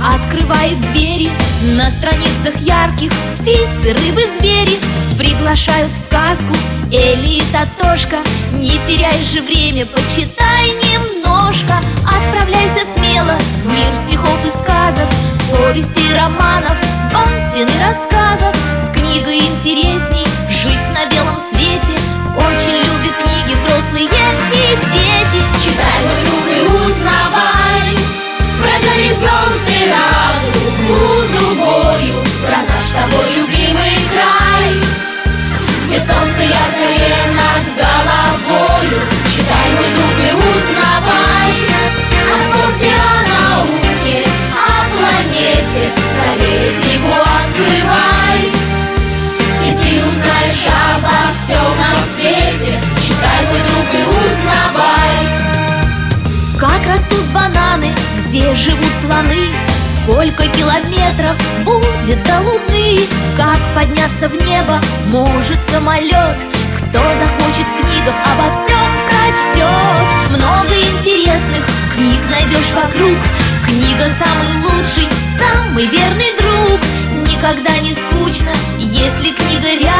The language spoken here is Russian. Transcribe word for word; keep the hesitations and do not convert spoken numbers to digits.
открывает двери. На страницах ярких птицы, рыбы, звери приглашают в сказку Элли и Тотошка. Не теряй же время, почитай немножко. Отправляйся смело в мир стихов и сказок, повестей, романов, басен и рассказов. С книгой интересней жить на белом свете. Очень любят книги взрослые и дети. Читай, мой друг, и узнавай про горизонты радугу другую, про наш с тобой любимый край, где солнце яркое над головою. Читай, мой друг, и узнавай о спорте, о науке, о планете. Скорее книгу открывай, и ты узнаешь обо всем на свете. Читай, мой друг, и узнавай. Как растут бананы, где живут слоны, сколько километров будет до Луны. Как подняться в небо может самолет, кто захочет в книгах обо всем прочтет. Много интересных книг найдешь вокруг. Книга самый лучший, самый верный друг. Никогда не скучно, если книга рядом.